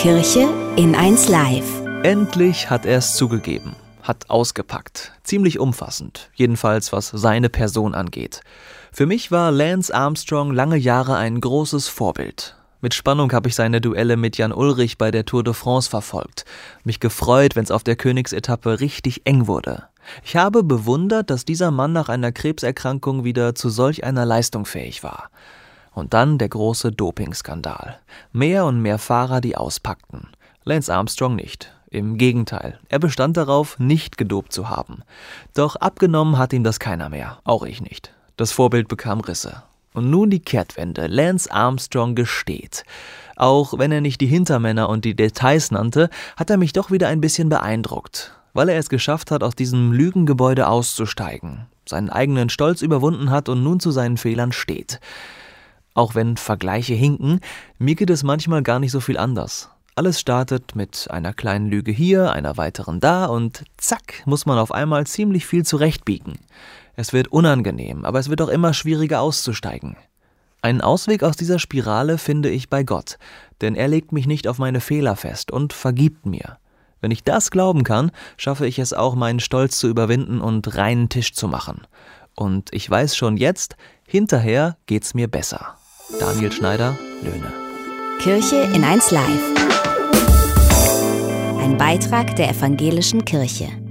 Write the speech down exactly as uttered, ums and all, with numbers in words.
Kirche in eins Live. Endlich hat er es zugegeben, hat ausgepackt. Ziemlich umfassend, jedenfalls was seine Person angeht. Für mich war Lance Armstrong lange Jahre ein großes Vorbild. Mit Spannung habe ich seine Duelle mit Jan Ullrich bei der Tour de France verfolgt. Mich gefreut, wenn es auf der Königsetappe richtig eng wurde. Ich habe bewundert, dass dieser Mann nach einer Krebserkrankung wieder zu solch einer Leistung fähig war. Und dann der große Dopingskandal. Mehr und mehr Fahrer, die auspackten. Lance Armstrong nicht. Im Gegenteil, er bestand darauf, nicht gedopt zu haben. Doch abgenommen hat ihm das keiner mehr, auch ich nicht. Das Vorbild bekam Risse. Und nun die Kehrtwende. Lance Armstrong gesteht. Auch wenn er nicht die Hintermänner und die Details nannte, hat er mich doch wieder ein bisschen beeindruckt. Weil er es geschafft hat, aus diesem Lügengebäude auszusteigen, seinen eigenen Stolz überwunden hat und nun zu seinen Fehlern steht. Auch wenn Vergleiche hinken, mir geht es manchmal gar nicht so viel anders. Alles startet mit einer kleinen Lüge hier, einer weiteren da und zack, muss man auf einmal ziemlich viel zurechtbiegen. Es wird unangenehm, aber es wird auch immer schwieriger auszusteigen. Einen Ausweg aus dieser Spirale finde ich bei Gott, denn er legt mich nicht auf meine Fehler fest und vergibt mir. Wenn ich das glauben kann, schaffe ich es auch, meinen Stolz zu überwinden und reinen Tisch zu machen. Und ich weiß schon jetzt, hinterher geht's mir besser. Daniel Schneider, Löhne. Kirche in eins Live. Ein Beitrag der Evangelischen Kirche.